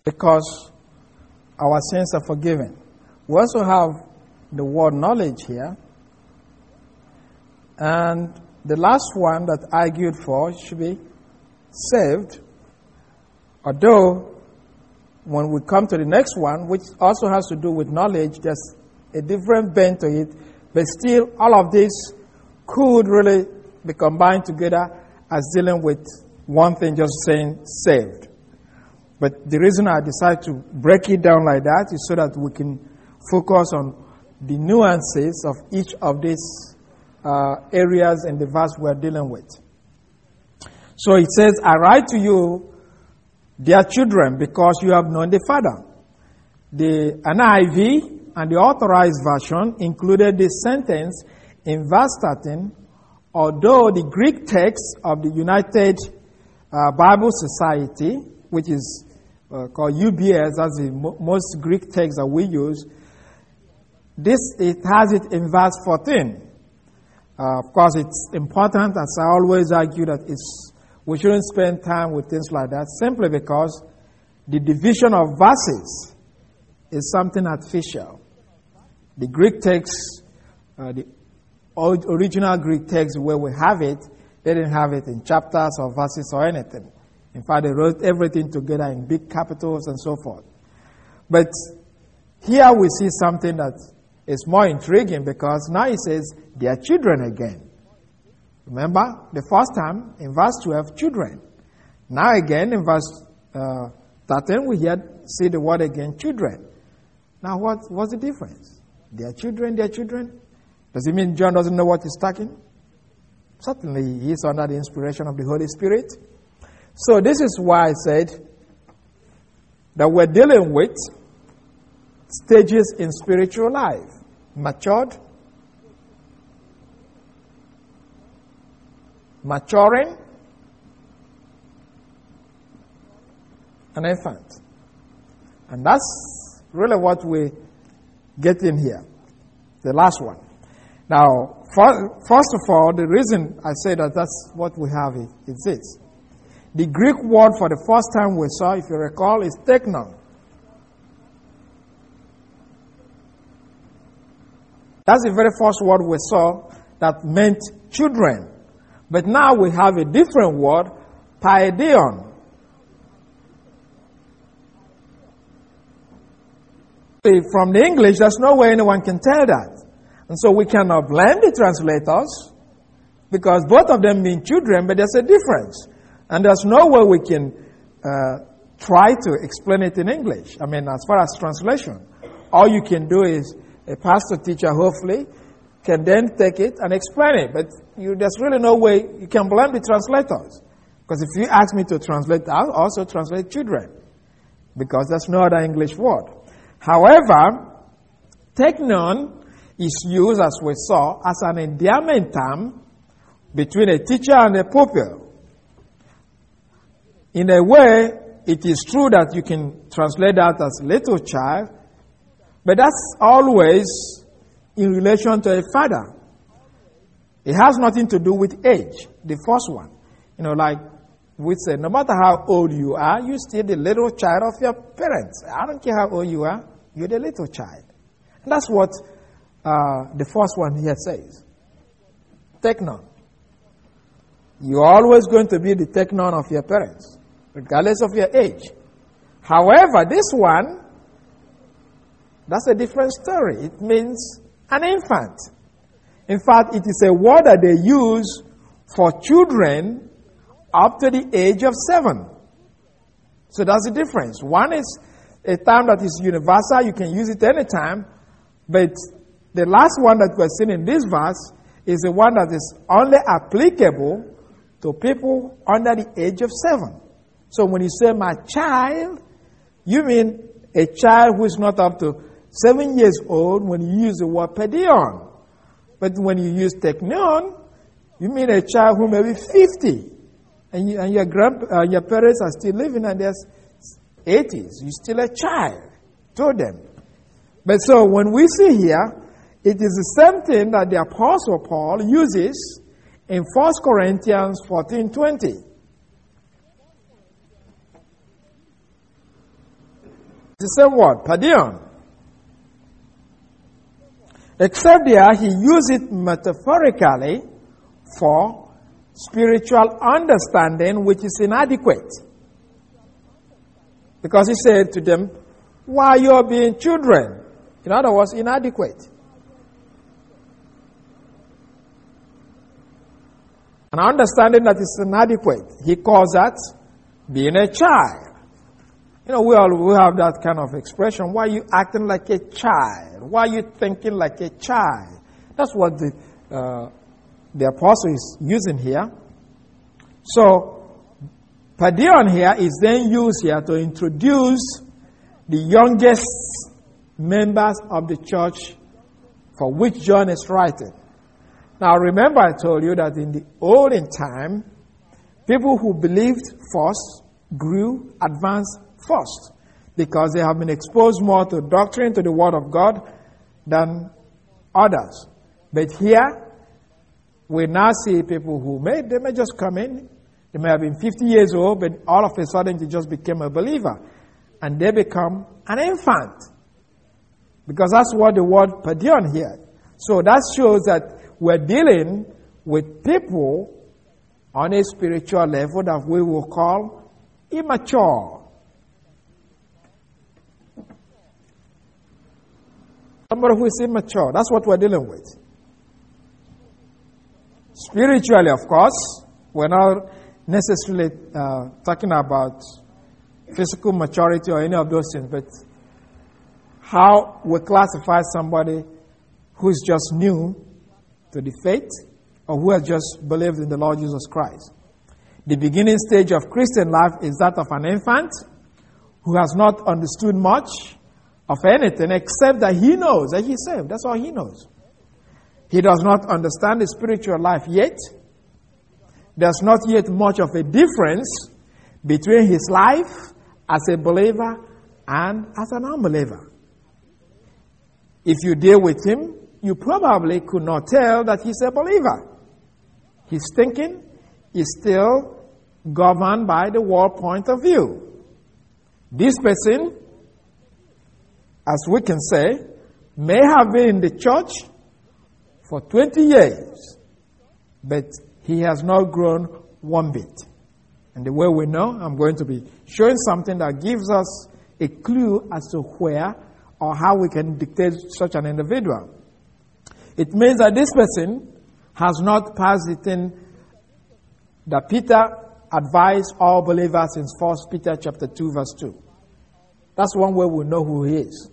because our sins are forgiven. We also have the word knowledge here. And the last one that I argued for should be saved. Although, when we come to the next one, which also has to do with knowledge, there's a different bent to it. But still, all of this could really be combined together as dealing with one thing, just saying saved. But the reason I decided to break it down like that is so that we can focus on the nuances of each of these areas in the verse we're dealing with. So it says, I write to you, dear children, because you have known the Father. The NIV and the Authorized Version included this sentence in verse 13, although the Greek text of the United Bible Society, which is called UBS, that's the most Greek text that we use, it has it in verse 14. Of course, it's important, as I always argue, that we shouldn't spend time with things like that, simply because the division of verses is something artificial. The Greek text, the original Greek text where we have it, they didn't have it in chapters or verses or anything. In fact, they wrote everything together in big capitals and so forth. But here we see something that is more intriguing, because now it says, they are children again. Remember, the first time in verse 12, children. Now again in verse 13, we see the word again, children. Now what's the difference? They are children, they are children. Does it mean John doesn't know what he's talking? Certainly, he is under the inspiration of the Holy Spirit. So this is why I said that we're dealing with stages in spiritual life. Matured, maturing, an infant. And that's really what we get in here, the last one. Now, first of all, the reason I say that that's what we have is this. The Greek word for the first time we saw, if you recall, is teknon. That's the very first word we saw that meant children. But now we have a different word, paideon. From the English, there's no way anyone can tell that. And so we cannot blame the translators, because both of them mean children, but there's a difference. And there's no way we can try to explain it in English. I mean, as far as translation, all you can do is a pastor teacher, hopefully, can then take it and explain it. But there's really no way you can blame the translators. Because if you ask me to translate, I'll also translate children, because there's no other English word. However, teknon is used, as we saw, as an endearment term between a teacher and a pupil. In a way, it is true that you can translate that as little child, but that's always in relation to a father. It has nothing to do with age, the first one. Like we said, no matter how old you are, you're still the little child of your parents. I don't care how old you are, you're the little child. And that's what the first one here says. Teknon. You're always going to be the teknon of your parents, regardless of your age. However, this one, that's a different story. It means an infant. In fact, it is a word that they use for children up to the age of 7. So that's the difference. One is a term that is universal. You can use it anytime. But the last one that we're seeing in this verse is the one that is only applicable to people under the age of 7. So when you say my child, you mean a child who is not up to 7 years old when you use the word paideon. But when you use teknon, you mean a child who may be 50. And your parents are still living in their 80s. You're still a child to them. But so when we see here, it is the same thing that the Apostle Paul uses in 1 Corinthians 14:20. the same word, paidion. Except there, he used it metaphorically for spiritual understanding, which is inadequate. Because he said to them, while you're being children, in other words, inadequate. An understanding that is inadequate, he calls that being a child. You know, we have that kind of expression. Why are you acting like a child? Why are you thinking like a child? That's what the apostle is using here. So, paidion here is then used here to introduce the youngest members of the church for which John is writing. Now, remember I told you that in the olden time, people who believed first grew, advanced first, because they have been exposed more to doctrine, to the Word of God, than others. But here, we now see people who may just come in, they may have been 50 years old, but all of a sudden they just became a believer. And they become an infant. Because that's what the word paidion here. So that shows that we're dealing with people on a spiritual level that we will call immature. Somebody who is immature, that's what we're dealing with. Spiritually, of course, we're not necessarily talking about physical maturity or any of those things, but how we classify somebody who is just new to the faith or who has just believed in the Lord Jesus Christ. The beginning stage of Christian life is that of an infant who has not understood much of anything except that he knows that he's saved. That's all he knows. He does not understand the spiritual life yet. There's not yet much of a difference between his life as a believer and as an unbeliever. If you deal with him, you probably could not tell that he's a believer. His thinking is still governed by the world point of view. This person, as we can say, may have been in the church for 20 years, but he has not grown one bit. And the way we know, I'm going to be showing something that gives us a clue as to where or how we can dictate such an individual. It means that this person has not passed the thing that Peter advised all believers in 1 Peter chapter 2, verse 2. That's one way we know who he is.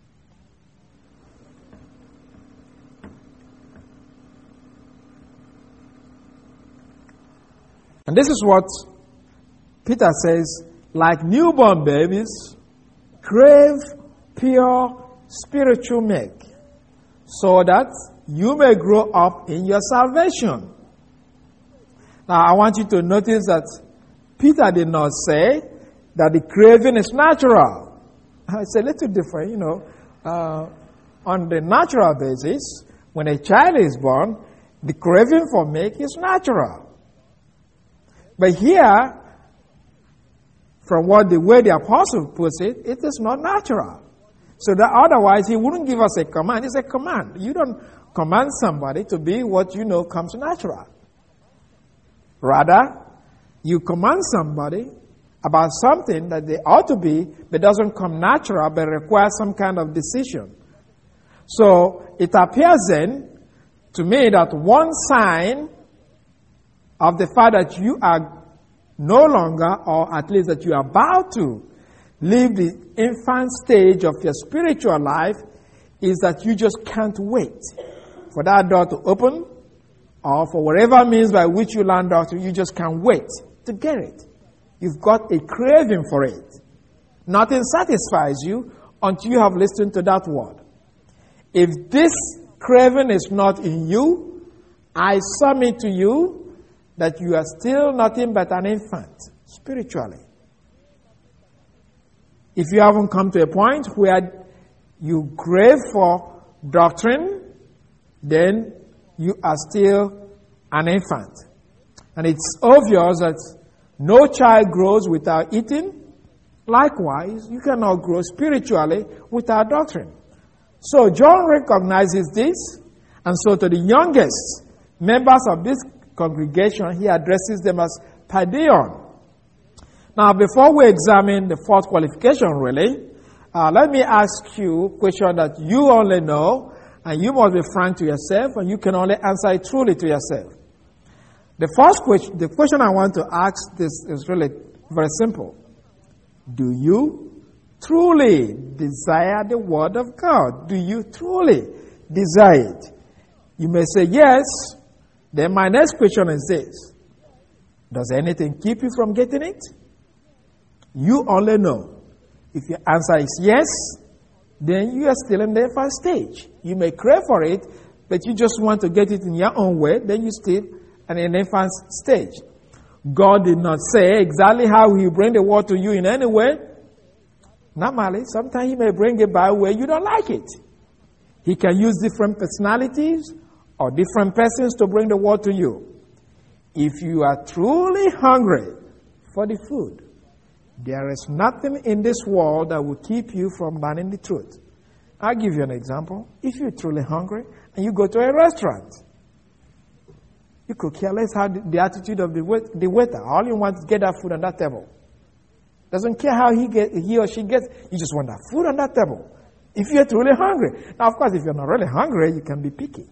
And this is what Peter says, like newborn babies, crave pure spiritual milk, so that you may grow up in your salvation. Now, I want you to notice that Peter did not say that the craving is natural. It's a little different, on the natural basis, when a child is born, the craving for milk is natural. But here, from the way the apostle puts it, it is not natural. So that otherwise he wouldn't give us a command. It's a command. You don't command somebody to be what you know comes natural. Rather, you command somebody about something that they ought to be, but doesn't come natural, but requires some kind of decision. So it appears then to me that one sign of the fact that you are no longer, or at least that you are about to leave the infant stage of your spiritual life, is that you just can't wait for that door to open, or for whatever means by which you learn doctrine, you just can't wait to get it. You've got a craving for it. Nothing satisfies you until you have listened to that word. If this craving is not in you, I submit to you that you are still nothing but an infant, spiritually. If you haven't come to a point where you crave for doctrine, then you are still an infant. And it's obvious that no child grows without eating, Likewise, you cannot grow spiritually without doctrine. So John recognizes this, and so to the youngest members of this congregation, he addresses them as Paideon. Now, before we examine the fourth qualification, really, let me ask you a question that you only know, and you must be frank to yourself, and you can only answer it truly to yourself. The question I want to ask this is really very simple. Do you truly desire the Word of God? Do you truly desire it? You may say yes. Then my next question is this. Does anything keep you from getting it? You only know. If your answer is yes, then you are still in the first stage. You may crave for it, but you just want to get it in your own way, then you still in an infant stage. God did not say exactly how He will bring the word to you in any way. Normally, sometimes He may bring it by a way you don't like it. He can use different personalities or different persons to bring the word to you. If you are truly hungry for the food, there is nothing in this world that will keep you from learning the truth. I'll give you an example. If you're truly hungry and you go to a restaurant, you could care less how the attitude of the waiter. All you want is get that food on that table. Doesn't care how he or she gets. You just want that food on that table. If you're truly hungry. Now, of course, if you're not really hungry, you can be picky.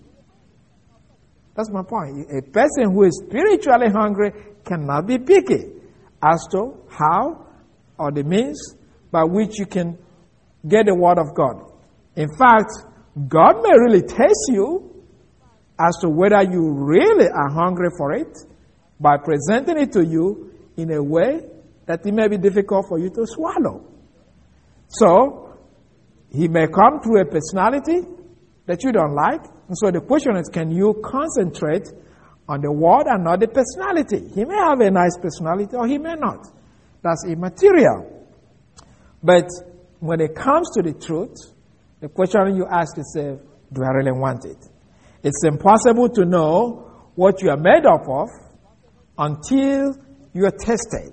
That's my point. A person who is spiritually hungry cannot be picky as to how or the means by which you can get the Word of God. In fact, God may really test you as to whether you really are hungry for it by presenting it to you in a way that it may be difficult for you to swallow. So, He may come through a personality that you don't like. And so the question is, can you concentrate on the word and not the personality? He may have a nice personality or he may not. That's immaterial. But when it comes to the truth, the question you ask yourself, do I really want it? It's impossible to know what you are made up of until you are tested.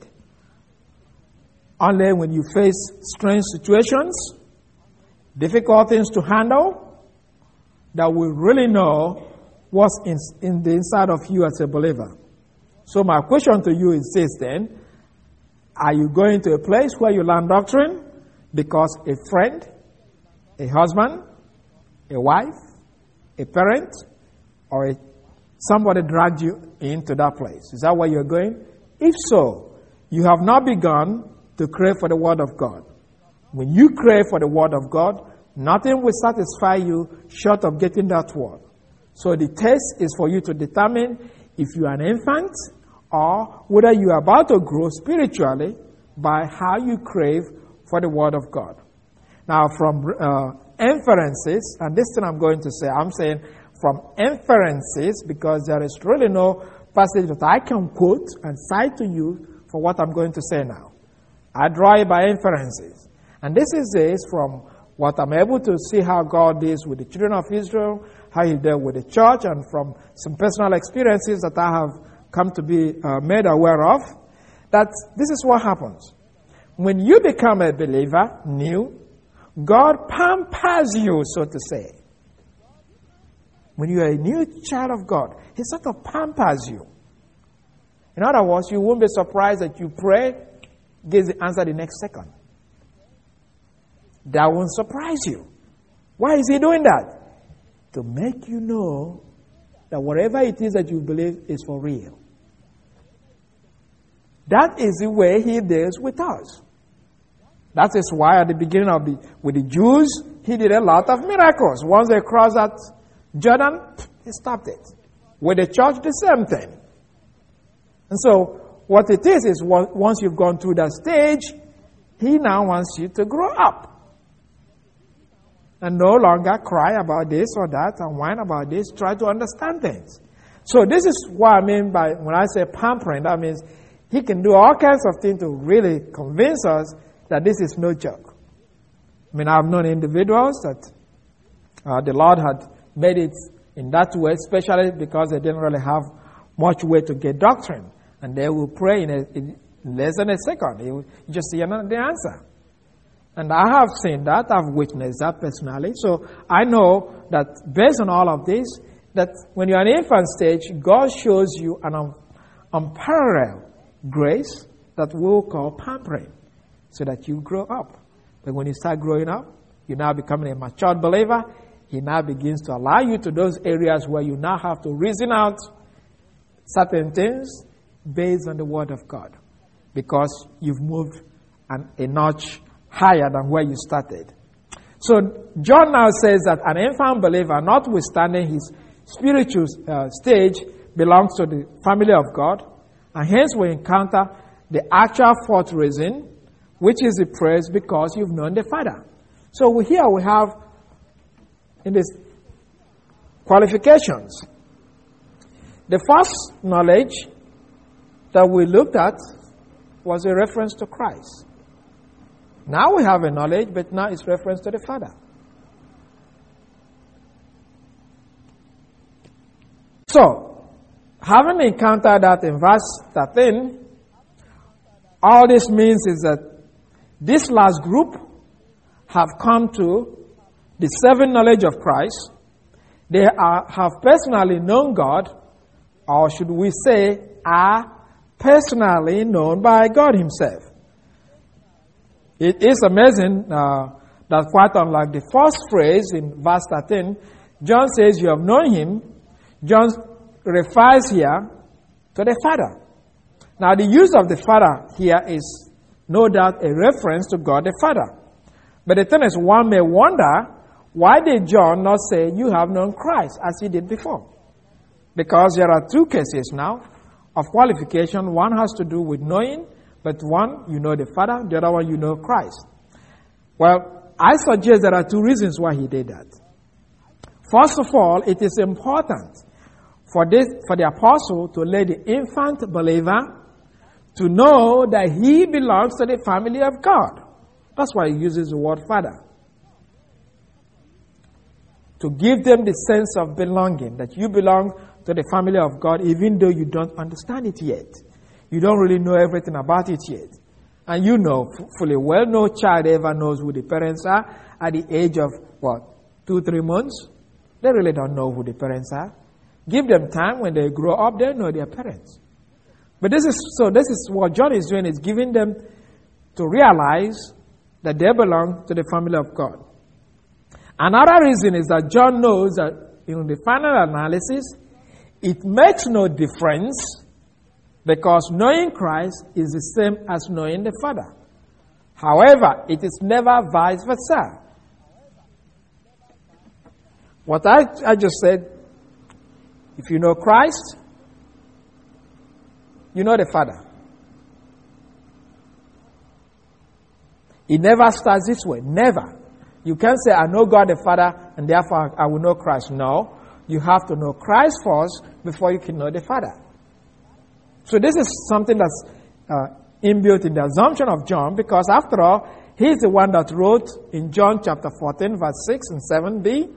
Only when you face strange situations, difficult things to handle, that we really know what's in the inside of you as a believer. So my question to you is this then. Are you going to a place where you learn doctrine because a friend, a husband, a wife, a parent, or somebody dragged you into that place? Is that where you're going? If so, you have not begun to crave for the Word of God. When you crave for the Word of God, nothing will satisfy you short of getting that Word. So the test is for you to determine if you are an infant or whether you are about to grow spiritually by how you crave for the Word of God. Now, from inferences, and this thing I'm going to say, I'm saying from inferences because there is really no passage that I can quote and cite to you for what I'm going to say now. I draw it by inferences. And this is from what I'm able to see how God deals with the children of Israel, how He dealt with the church, and from some personal experiences that I have come to be made aware of, that this is what happens. When you become a believer, new, God pampers you, so to say. When you are a new child of God, He sort of pampers you. In other words, you won't be surprised that you pray, gives the answer the next second. That won't surprise you. Why is He doing that? To make you know that whatever it is that you believe is for real. That is the way He deals with us. That is why at the beginning with the Jews, He did a lot of miracles. Once they crossed that Jordan, He stopped it. With the church, the same thing. And so, what it is once you've gone through that stage, He now wants you to grow up. And no longer cry about this or that and whine about this. Try to understand things. So this is what I mean by when I say pampering. That means He can do all kinds of things to really convince us that this is no joke. I mean, I've known individuals that the Lord had made it in that way, especially because they didn't really have much way to get doctrine. And they will pray in less than a second. You just see the answer. And I have seen that. I've witnessed that personally. So I know that based on all of this, that when you're in infant stage, God shows you an unparalleled grace that we'll call pampering so that you grow up. But when you start growing up, you're now becoming a matured believer. He now begins to allow you to those areas where you now have to reason out certain things based on the Word of God, because you've moved a notch higher than where you started. So John now says that an infant believer, notwithstanding his spiritual stage, belongs to the family of God, and hence we encounter the actual fourth reason, which is the praise because you've known the Father. So here we have in these qualifications. The first knowledge that we looked at was a reference to Christ. Now we have a knowledge, but now it's reference to the Father. So, having encountered that in verse 13, all this means is that this last group have come to the saving knowledge of Christ. They have personally known God, or should we say, are personally known by God Himself. It is amazing that quite unlike the first phrase in verse 13, John says you have known Him. John refers here to the Father. Now the use of the Father here is no doubt a reference to God the Father. But the thing is, one may wonder, why did John not say you have known Christ as he did before? Because there are two cases now of qualification. One has to do with knowing, but one, you know the Father, the other one, you know Christ. Well, I suggest there are two reasons why he did that. First of all, it is important for the apostle to let the infant believer to know that he belongs to the family of God. That's why he uses the word Father. To give them the sense of belonging, that you belong to the family of God even though you don't understand it yet. You don't really know everything about it yet. And you know fully well, no child ever knows who the parents are at the age of, 2-3 months? They really don't know who the parents are. Give them time. When they grow up, they know their parents. But this is what John is doing, is giving them to realize that they belong to the family of God. Another reason is that John knows that in the final analysis, it makes no difference, because knowing Christ is the same as knowing the Father. However, it is never vice versa. What I just said, if you know Christ, you know the Father. It never starts this way. Never. You can't say, I know God the Father, and therefore I will know Christ. No. You have to know Christ first before you can know the Father. So this is something that's inbuilt in the assumption of John, because after all, he's the one that wrote in John chapter 14, verse 6 and 7b.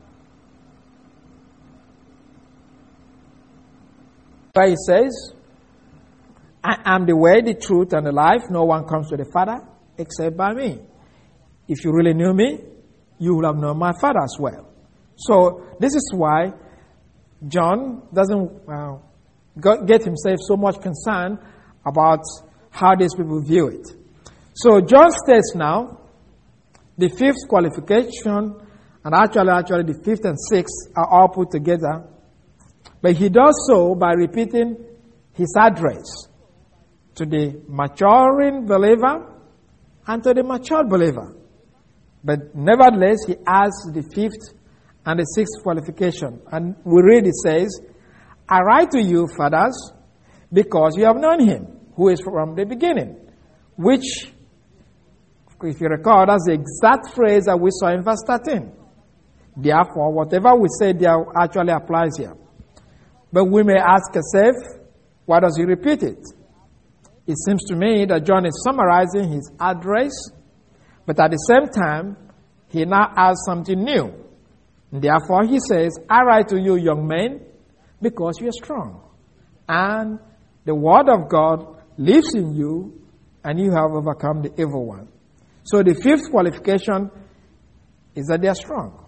Where he says, I am the way, the truth, and the life. No one comes to the Father except by me. If you really knew me, you would have known my Father as well. So this is why John doesn't get himself so much concerned about how these people view it. So John states now the fifth qualification, and actually the fifth and sixth are all put together. But he does so by repeating his address to the maturing believer and to the mature believer. But nevertheless, he adds the fifth and the sixth qualification. And we read, it says, I write to you, fathers, because you have known him, who is from the beginning. Which, if you recall, that's the exact phrase that we saw in verse 13. Therefore, whatever we say there actually applies here. But we may ask ourselves, why does he repeat it? It seems to me that John is summarizing his address, but at the same time, he now adds something new. Therefore, he says, I write to you, young men, because you are strong, and the word of God lives in you, and you have overcome the evil one. So the fifth qualification is that they are strong.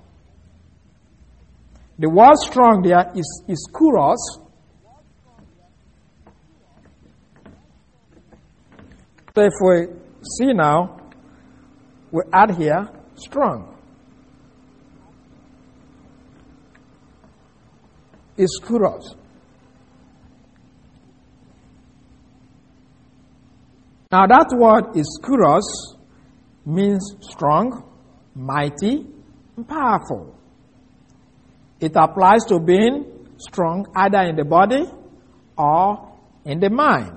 The word strong there is kuros. So if we see now, we add here strong. Is kuros. Now that word is kuros means strong, mighty, and powerful. It applies to being strong either in the body or in the mind.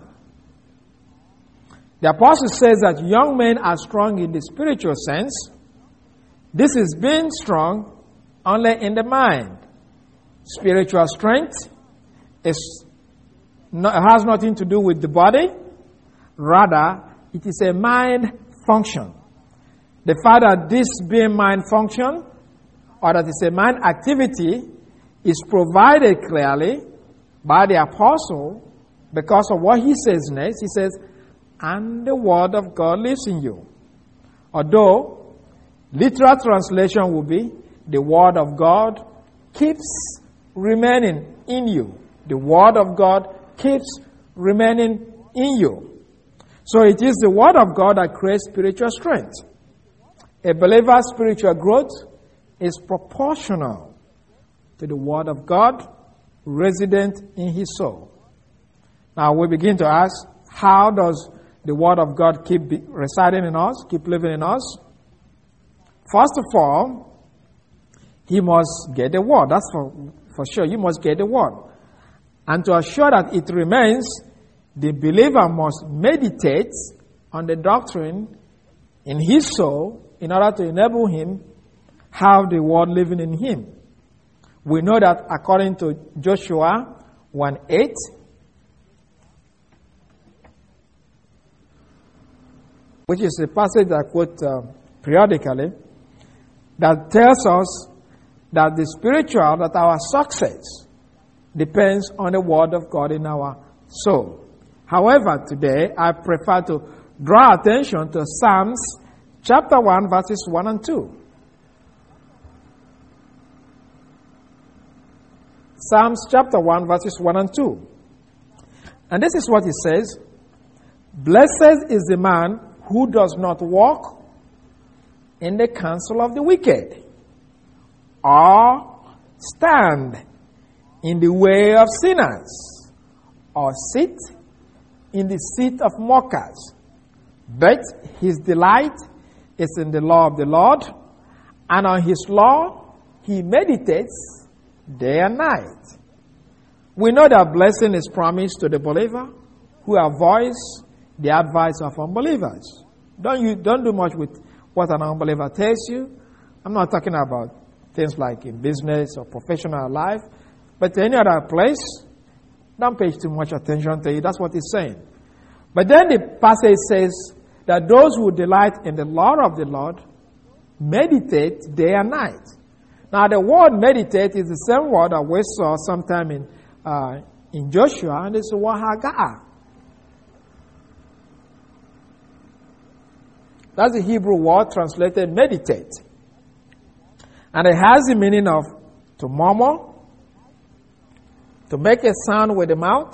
The apostle says that young men are strong in the spiritual sense. This is being strong only in the mind. Spiritual strength has nothing to do with the body. Rather, it is a mind function. The fact that this being mind function, or that it's a mind activity, is provided clearly by the apostle because of what he says next. He says, and the word of God lives in you. Although, literal translation will be, the word of God keeps remaining in you. The word of God keeps remaining in you. So it is the word of God that creates spiritual strength. A believer's spiritual growth is proportional to the word of God resident in his soul. Now we begin to ask, how does the word of God keep residing in us, keep living in us? First of all, he must get the word. That's for sure. You must get the word. And to assure that it remains, the believer must meditate on the doctrine in his soul in order to enable him have the word living in him. We know that according to Joshua 1:8, which is a passage that I quote periodically, that tells us that that our success depends on the word of God in our soul. However, today I prefer to draw attention to Psalms chapter 1, verses 1 and 2. Psalms chapter 1, verses 1 and 2. And this is what it says. Blessed is the man who does not walk in the counsel of the wicked, or stand in the way of sinners, or sit in the seat of mockers. But his delight is in the law of the Lord, and on his law he meditates day and night. We know that blessing is promised to the believer who avoids the advice of unbelievers. Don't do much with what an unbeliever tells you. I'm not talking about things like in business or professional life, but any other place, don't pay too much attention to it. That's what it's saying. But then the passage says that those who delight in the law of the Lord meditate day and night. Now the word meditate is the same word that we saw sometime in Joshua, and it's the word hagah. That's the Hebrew word translated meditate. And it has the meaning of to murmur, to make a sound with the mouth.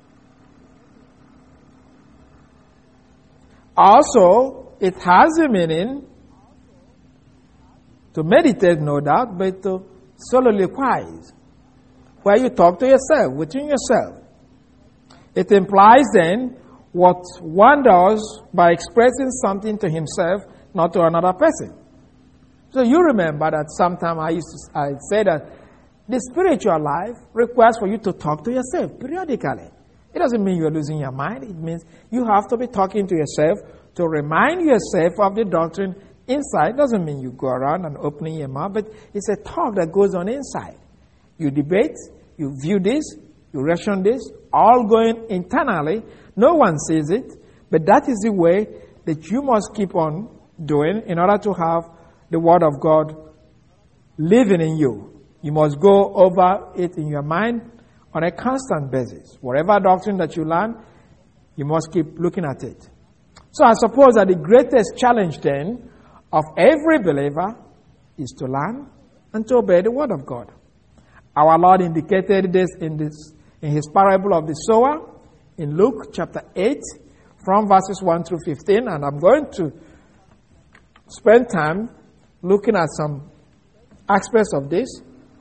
Also, it has the meaning to meditate, no doubt, but to soliloquize, where you talk to yourself, within yourself. It implies then what one does by expressing something to himself, not to another person. So you remember that sometime I say that the spiritual life requires for you to talk to yourself periodically. It doesn't mean you're losing your mind. It means you have to be talking to yourself to remind yourself of the doctrine inside. It doesn't mean you go around and opening your mouth, but it's a talk that goes on inside. You debate, you view this, you ration this, all going internally. No one sees it, but that is the way that you must keep on doing in order to have the Word of God living in you. You must go over it in your mind on a constant basis. Whatever doctrine that you learn, You must keep looking at it. So I suppose that the greatest challenge then of every believer is to learn and to obey the word of God. Our Lord indicated this in his parable of the sower in Luke chapter 8 from verses 1 through 15, and I'm going to spend time looking at some aspects of this.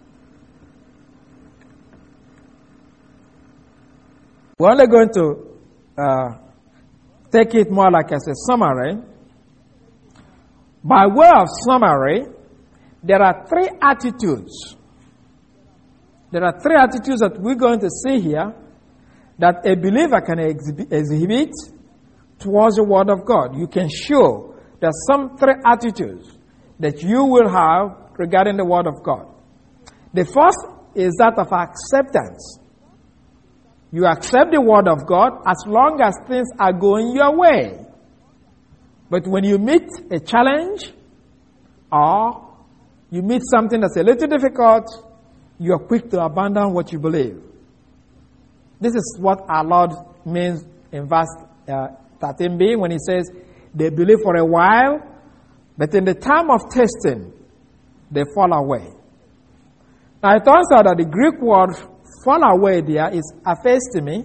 We're only going to take it more like as a summary. By way of summary, there are three attitudes. There are three attitudes that we're going to see here that a believer can exhibit towards the Word of God. You can show there are some three attitudes that you will have regarding the Word of God. The first is that of acceptance. You accept the Word of God as long as things are going your way. But when you meet a challenge or you meet something that's a little difficult, you are quick to abandon what you believe. This is what our Lord means in verse 13b when he says, they believe for a while, but in the time of testing, they fall away. Now it turns out that the Greek word fall away there is aphistemi.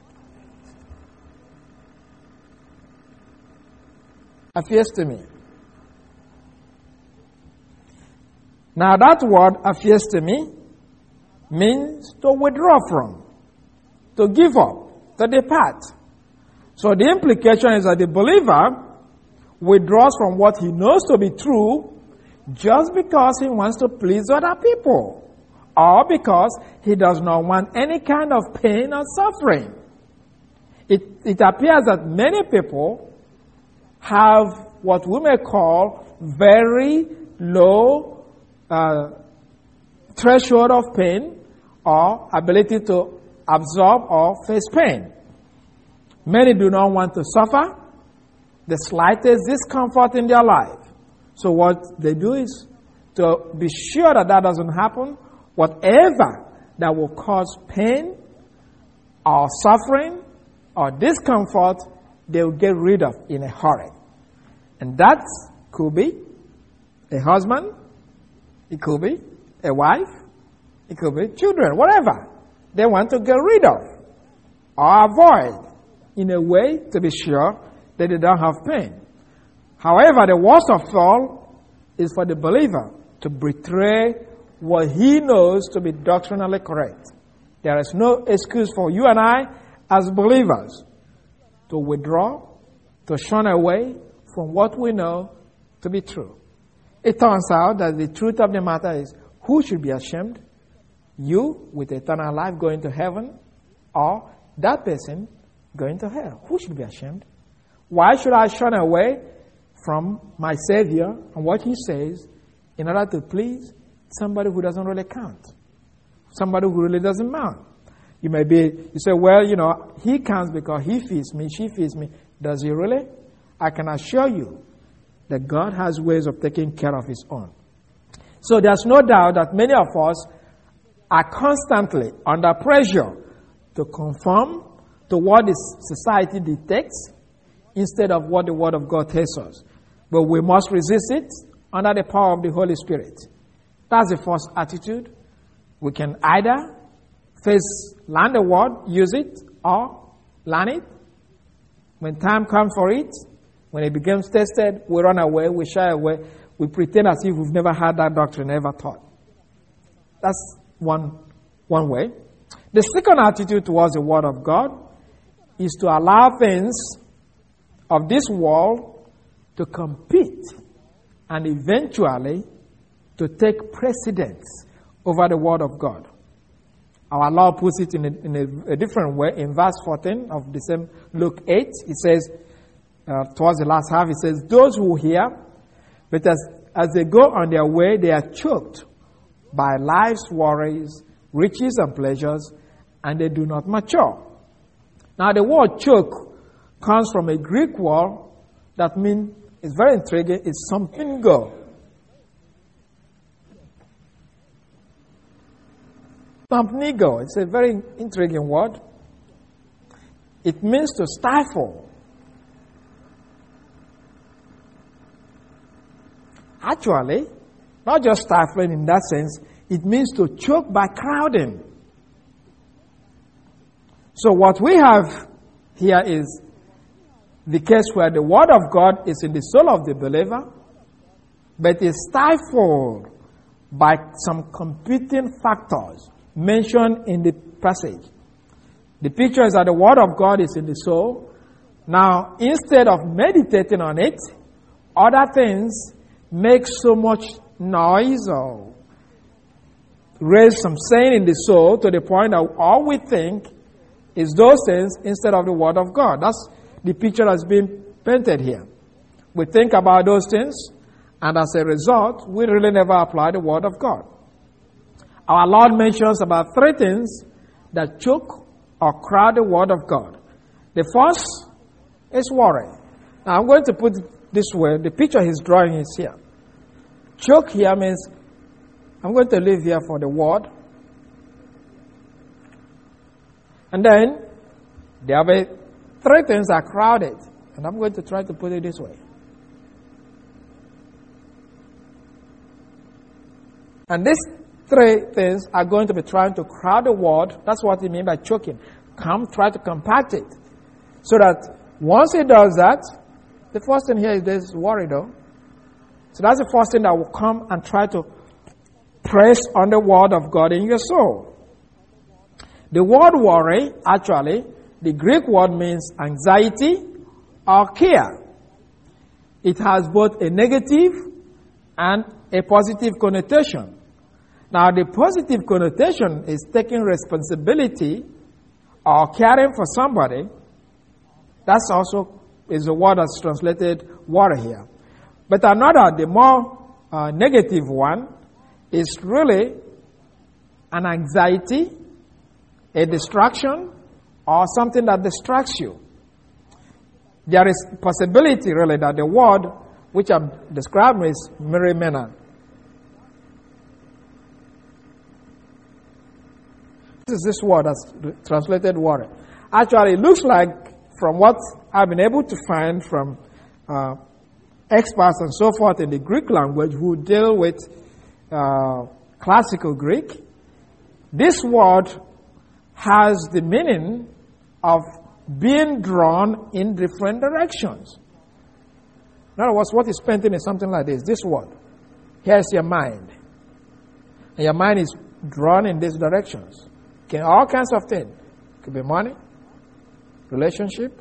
Aphistemi. Now that word aphistemi means to withdraw from, to give up, to depart. So the implication is that the believer withdraws from what he knows to be true just because he wants to please other people, or because he does not want any kind of pain or suffering. It appears that many people have what we may call very low threshold of pain or ability to absorb or face pain. Many do not want to suffer the slightest discomfort in their life. So what they do is to be sure that that doesn't happen, whatever that will cause pain or suffering or discomfort, they will get rid of in a hurry. And that could be a husband, it could be a wife, it could be children, whatever they want to get rid of or avoid in a way to be sure that they don't have pain. However, the worst of all is for the believer to betray what he knows to be doctrinally correct. There is no excuse for you and I as believers to withdraw, to shun away from what we know to be true. It turns out that the truth of the matter is, who should be ashamed? You with eternal life going to heaven, or that person going to hell? Who should be ashamed? Why should I shun away from my Savior and what He says in order to please somebody who doesn't really count? Somebody who really doesn't mount. You say, well, he counts because he feeds me, she feeds me. Does he really? I can assure you that God has ways of taking care of His own. So there's no doubt that many of us are constantly under pressure to conform to what the society dictates instead of what the Word of God tells us. But we must resist it under the power of the Holy Spirit. That's the first attitude. We can either learn the Word, use it, or learn it. When time comes for it, when it becomes tested, we run away, we shy away, we pretend as if we've never had that doctrine ever taught. That's one way. The second attitude towards the Word of God is to allow things of this world to compete and eventually to take precedence over the Word of God. Our Lord puts it in a different way. In verse 14 of the same Luke 8, it says, towards the last half, it says, those who hear, but as they go on their way, they are choked by life's worries, riches and pleasures, and they do not mature. Now the word choke comes from a Greek word that means, it's very intriguing, it's something-go. Something-go, it's a very intriguing word. It means to stifle. Actually, not just stifling in that sense, it means to choke by crowding. So what we have here is the case where the Word of God is in the soul of the believer, but is stifled by some competing factors mentioned in the passage. The picture is that the Word of God is in the soul. Now, instead of meditating on it, other things make so much noise or raise some sin in the soul to the point that all we think is those things instead of the Word of God. That's the picture that's being painted here. We think about those things, and as a result, we really never apply the Word of God. Our Lord mentions about 3 things that choke or crowd the Word of God. The first is worry. Now I'm going to put it this way. The picture he's drawing is here. Choke here means, I'm going to leave here for the Word. And then, there are 3 things that are crowded. And I'm going to try to put it this way. And these 3 things are going to be trying to crowd the Word. That's what he means by choking. Try to compact it. So that once he does that, the first thing here is there's worry though. So that's the first thing that will come and try to press on the Word of God in your soul. The word worry, actually, the Greek word means anxiety or care. It has both a negative and a positive connotation. Now, the positive connotation is taking responsibility or caring for somebody. That's also is a word that's translated worry here. But another, the more negative one, is really an anxiety, a distraction, or something that distracts you. There is possibility really that the word which I'm describing is merimena. This is this word that's translated worry. Actually, it looks like, from what I've been able to find from experts and so forth in the Greek language who deal with classical Greek, this word has the meaning of being drawn in different directions. In other words, what is painting is something like this. This word. Here's your mind. And your mind is drawn in these directions. All kinds of things. It could be money, relationship,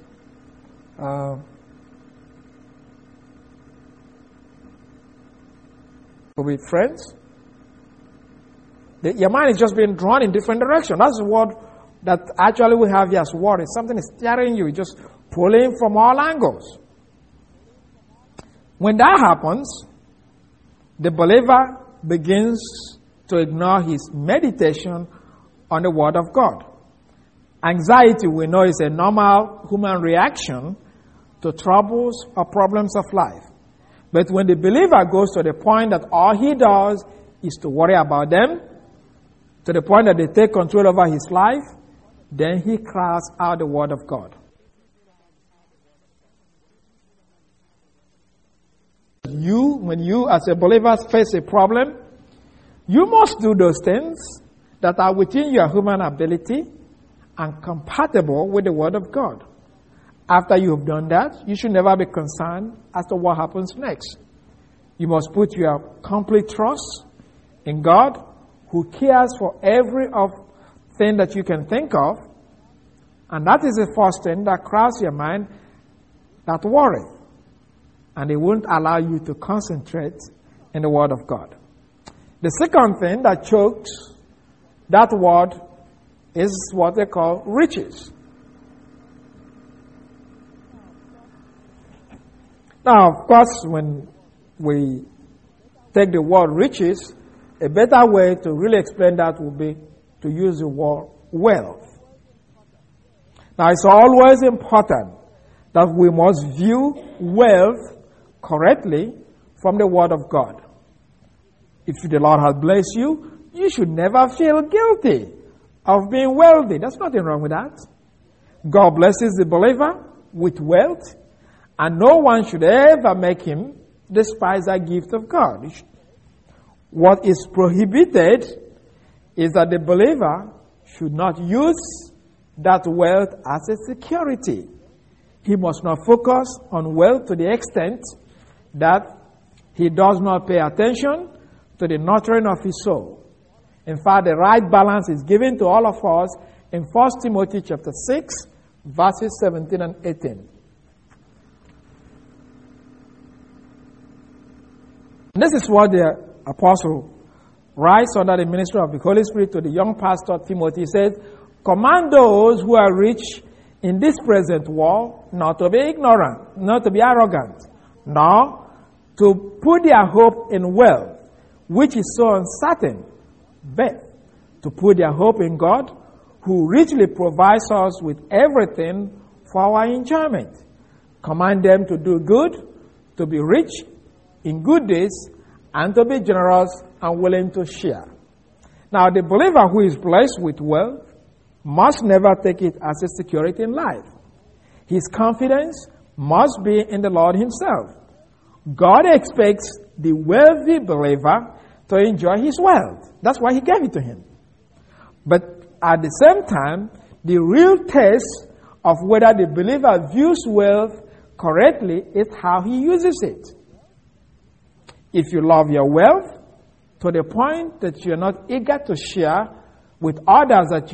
could be friends. Your mind is just being drawn in different directions. That's the word that actually we have here as worry. Something is steering you, just pulling from all angles. When that happens, the believer begins to ignore his meditation on the Word of God. Anxiety, we know, is a normal human reaction to troubles or problems of life. But when the believer goes to the point that all he does is to worry about them, to the point that they take control over his life, then he crowds out the Word of God. When you as a believer face a problem, you must do those things that are within your human ability and compatible with the Word of God. After you have done that, you should never be concerned as to what happens next. You must put your complete trust in God, who cares for every thing that you can think of. And that is the first thing that crowds your mind, that worry. And it won't allow you to concentrate in the Word of God. The second thing that chokes that word is what they call riches. Now, of course, when we take the word riches, a better way to really explain that would be to use the word wealth. Now, it's always important that we must view wealth correctly from the Word of God. If the Lord has blessed you, you should never feel guilty of being wealthy. There's nothing wrong with that. God blesses the believer with wealth, and no one should ever make him despise that gift of God. What is prohibited is that the believer should not use that wealth as a security. He must not focus on wealth to the extent that he does not pay attention to the nurturing of his soul. In fact, the right balance is given to all of us in 1 Timothy chapter 6, verses 17 and 18. This is what the apostle writes under the ministry of the Holy Spirit to the young pastor Timothy. He says, command those who are rich in this present world not to be ignorant, not to be arrogant, nor to put their hope in wealth, which is so uncertain, but to put their hope in God, who richly provides us with everything for our enjoyment. Command them to do good, to be rich in good deeds, and to be generous and willing to share. Now, the believer who is blessed with wealth must never take it as a security in life. His confidence must be in the Lord himself. God expects the wealthy believer to enjoy his wealth. That's why he gave it to him. But at the same time, the real test of whether the believer views wealth correctly is how he uses it. If you love your wealth to the point that you're not eager to share with others that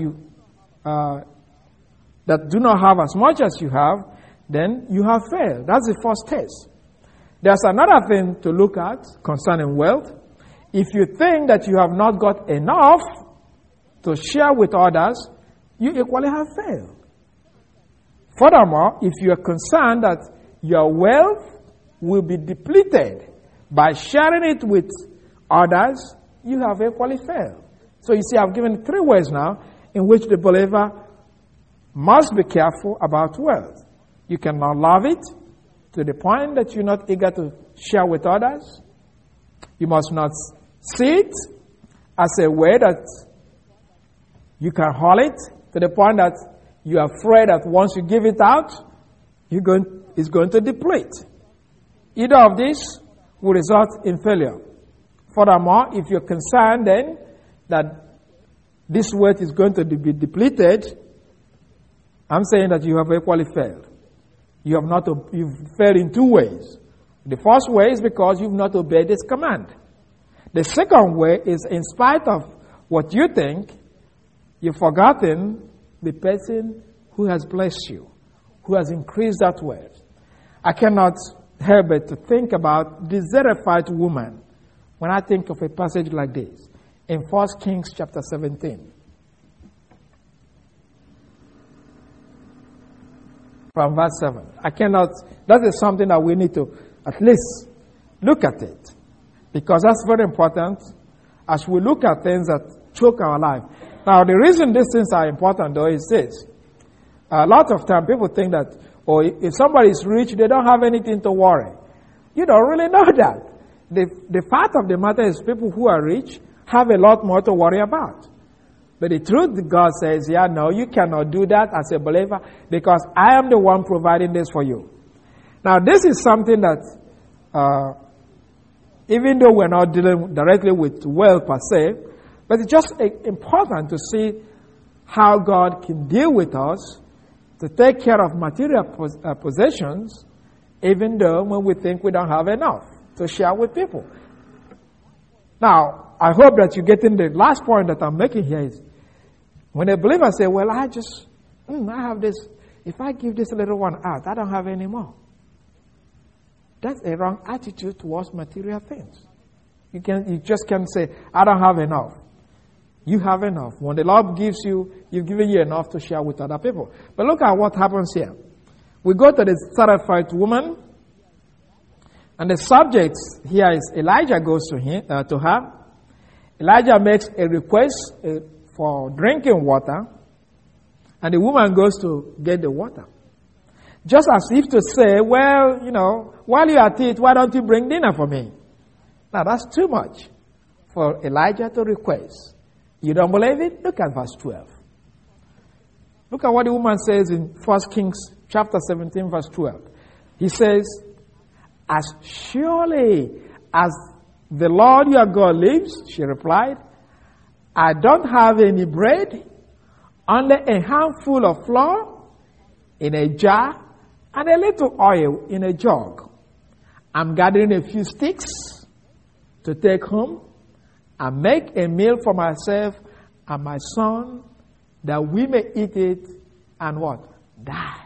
do not have as much as you have, then you have failed. That's the first test. There's another thing to look at concerning wealth. If you think that you have not got enough to share with others, you equally have failed. Furthermore, if you are concerned that your wealth will be depleted by sharing it with others, you have equally failed. So you see, I've given 3 ways now in which the believer must be careful about wealth. You cannot love it to the point that you're not eager to share with others. You must not see it as a way that you can hold it to the point that you are afraid that once you give it out, it's going to deplete. Either of these will result in failure. Furthermore, if you're concerned then that this wealth is going to be depleted, I'm saying that you have equally failed. You've failed in 2 ways. The first way is because you've not obeyed this command. The second way is, in spite of what you think, you've forgotten the person who has blessed you, who has increased that wealth. I cannot help but to think about the Zarephath woman when I think of a passage like this in 1 Kings chapter 17. From verse 7. That is something that we need to at least look at it. Because that's very important as we look at things that choke our life. Now, the reason these things are important, though, is this. A lot of time people think that, if somebody is rich, they don't have anything to worry. You don't really know that. The fact of the matter is people who are rich have a lot more to worry about. But the truth, God says, no, you cannot do that as a believer because I am the one providing this for you. Now, this is something that, even though we're not dealing directly with wealth per se, but it's just important to see how God can deal with us to take care of material possessions, even though when we think we don't have enough to share with people. Now, I hope that you're getting the last point that I'm making here is, when a believer says, well, I have this, if I give this little one out, I don't have any more. That's a wrong attitude towards material things. You just can't say, I don't have enough. You have enough. When the Lord gives you, you've given you enough to share with other people. But look at what happens here. We go to the Zarephath woman, and the subject here is Elijah goes to her. Elijah makes a request for drinking water, and the woman goes to get the water. Just as if to say, well, while you're at it, why don't you bring dinner for me? Now, that's too much for Elijah to request. You don't believe it? Look at verse 12. Look at what the woman says in 1 Kings chapter 17, verse 12. He says, as surely as the Lord your God lives, she replied, I don't have any bread, only a handful of flour in a jar and a little oil in a jug. I'm gathering a few sticks to take home and make a meal for myself and my son, that we may eat it and what? Die.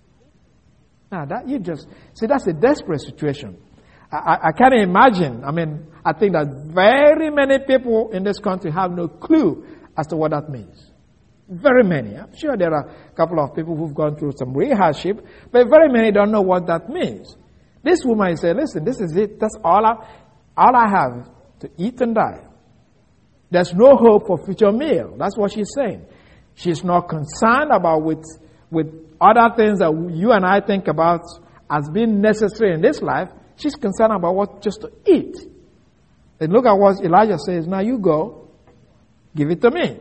Now that you just see, that's a desperate situation. I can't imagine. I mean, I think that very many people in this country have no clue as to what that means. Very many. I'm sure there are a couple of people who've gone through some real hardship, but very many don't know what that means. This woman said, listen, this is it. That's all I have to eat and die. There's no hope for future meal. That's what she's saying. She's not concerned about with other things that you and I think about as being necessary in this life. She's concerned about what just to eat. And look at what Elijah says, now you go, give it to me.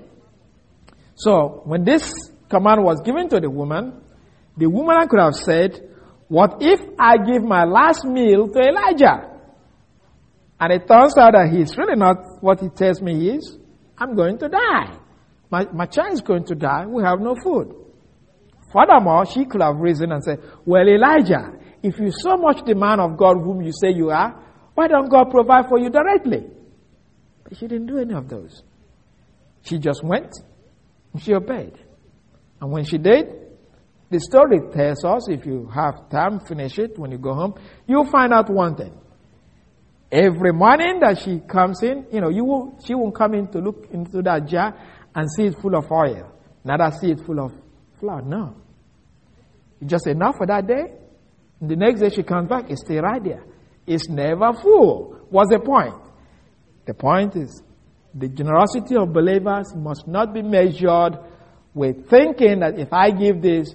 So when this command was given to the woman could have said, what if I give my last meal to Elijah? And it turns out that he's really not what he tells me he is. I'm going to die. My child is going to die. We have no food. Furthermore, she could have risen and said, well, Elijah, if you so much the man of God whom you say you are, why don't God provide for you directly? But she didn't do any of those. She just went and she obeyed. And when she did, the story tells us, if you have time, finish it when you go home, you'll find out one thing. Every morning that she comes in, she won't come in to look into that jar and see it full of oil. Neither see it full of flour. No. It's just enough for that day. And the next day she comes back, it's still right there. It's never full. What's the point? The point is the generosity of believers must not be measured with thinking that if I give this,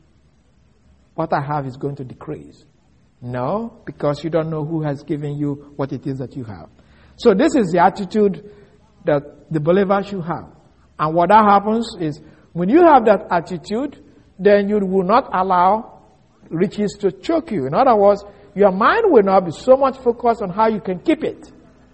what I have is going to decrease. No, because you don't know who has given you what it is that you have. So this is the attitude that the believer should have. And what that happens is, when you have that attitude, then you will not allow riches to choke you. In other words, your mind will not be so much focused on how you can keep it.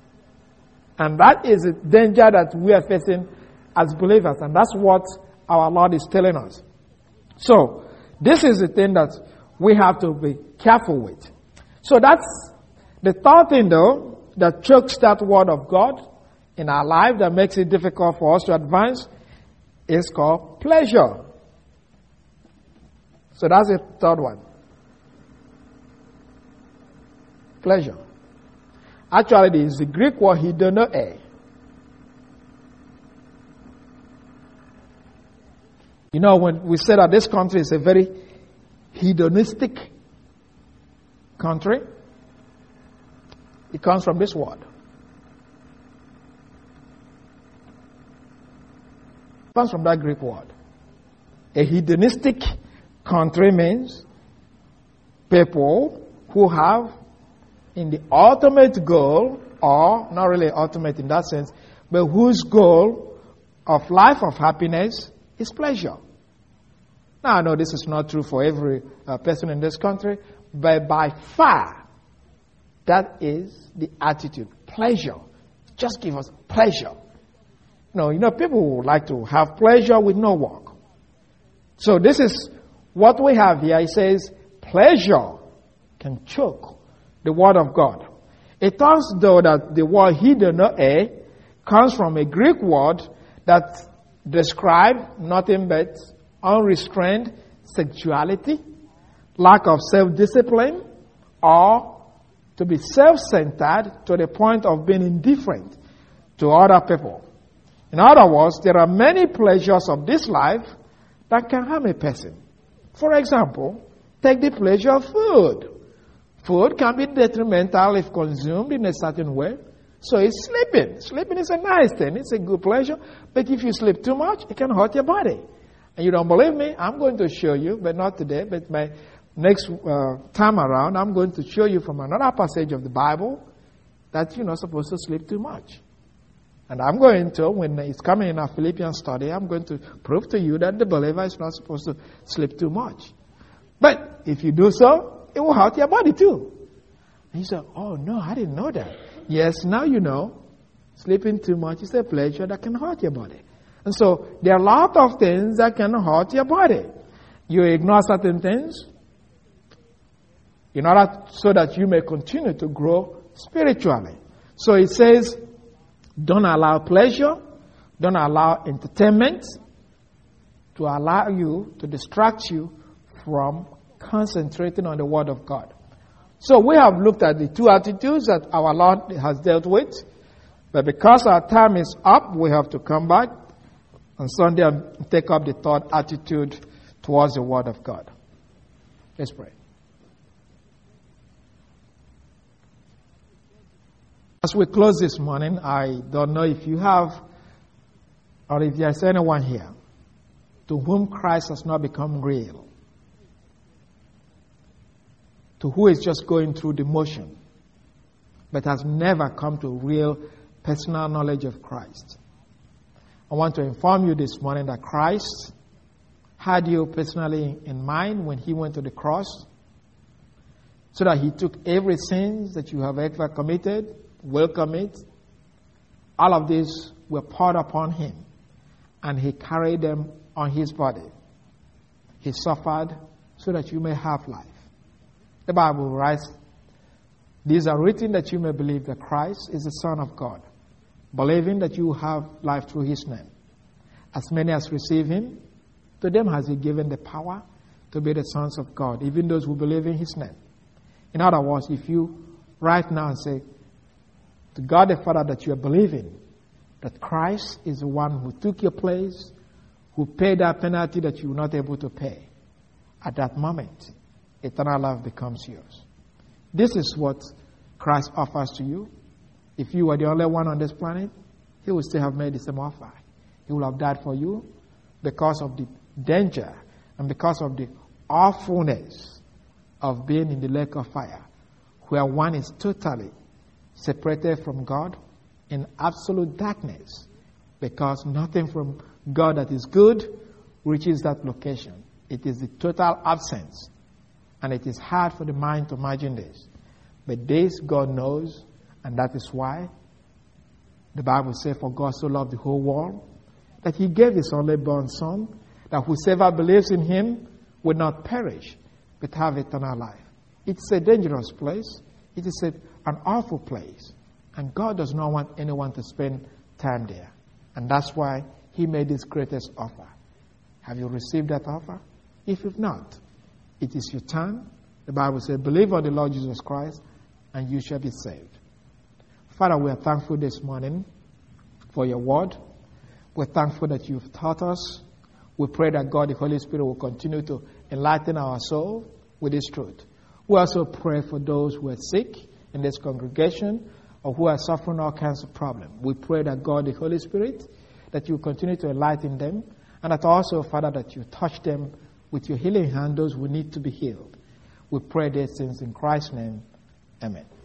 And that is a danger that we are facing as believers. And that's what our Lord is telling us. So, this is the thing that we have to be careful with. So that's the third thing, though, that chokes that word of God in our life, that makes it difficult for us to advance, is called pleasure. So that's the third one. Pleasure. Actually, it is the Greek word hedonoe. When we say that this country is a very hedonistic country, it comes from this word. It comes from that Greek word. A hedonistic country means people who have in the ultimate goal, or not really ultimate in that sense, but whose goal of life of happiness is pleasure. Now, I know this is not true for every person in this country, but by far, that is the attitude. Pleasure. Just give us pleasure. People would like to have pleasure with no work. So this is what we have here. It says, pleasure can choke the word of God. It turns though that the word hedonoe comes from a Greek word that describes nothing but unrestrained sexuality, lack of self-discipline, or to be self-centered to the point of being indifferent to other people. In other words, there are many pleasures of this life that can harm a person. For example, take the pleasure of food. Food can be detrimental if consumed in a certain way. So is sleeping. Sleeping is a nice thing. It's a good pleasure. But if you sleep too much, it can hurt your body. And you don't believe me? I'm going to show you, but not today, but my next time around, I'm going to show you from another passage of the Bible that you're not supposed to sleep too much. And I'm going to, when it's coming in our Philippians study, I'm going to prove to you that the believer is not supposed to sleep too much. But if you do so, it will hurt your body too. And you say, oh no, I didn't know that. Yes, now you know. Sleeping too much is a pleasure that can hurt your body. And so there are a lot of things that can hurt your body. You ignore certain things in order so that you may continue to grow spiritually. So it says, don't allow pleasure, don't allow entertainment to allow you, to distract you from concentrating on the Word of God. So we have looked at the two attitudes that our Lord has dealt with. But because our time is up, we have to come back on Sunday and take up the third attitude towards the Word of God. Let's pray. As we close this morning, I don't know if you have, or if there's anyone here to whom Christ has not become real, to who is just going through the motion, but has never come to real personal knowledge of Christ. I want to inform you this morning that Christ had you personally in mind when He went to the cross, so that He took every sin that you have ever committed, will commit. All of these were poured upon Him, and He carried them on His body. He suffered so that you may have life. The Bible writes, these are written that you may believe that Christ is the Son of God, believing that you have life through His name. As many as receive Him, to them has He given the power to be the sons of God, even those who believe in His name. In other words, if you right now and say to God the Father that you are believing that Christ is the one who took your place, who paid that penalty that you were not able to pay, at that moment, eternal life becomes yours. This is what Christ offers to you. If you were the only one on this planet, He would still have made the same offer. He would have died for you because of the danger and because of the awfulness of being in the lake of fire, where one is totally separated from God in absolute darkness, because nothing from God that is good reaches that location. It is the total absence, and it is hard for the mind to imagine this. But this God knows, and that is why the Bible says, for God so loved the whole world, that He gave His only born Son, that whosoever believes in Him will not perish, but have eternal life. It's a dangerous place. It is an awful place. And God does not want anyone to spend time there. And that's why He made His greatest offer. Have you received that offer? If you've not, it is your turn. The Bible says, believe on the Lord Jesus Christ, and you shall be saved. Father, we are thankful this morning for your word. We're thankful that you've taught us. We pray that God, the Holy Spirit, will continue to enlighten our soul with His truth. We also pray for those who are sick in this congregation or who are suffering all kinds of problems. We pray that God, the Holy Spirit, that you continue to enlighten them, and that also, Father, that you touch them with your healing hand, those who need to be healed. We pray these things in Christ's name. Amen.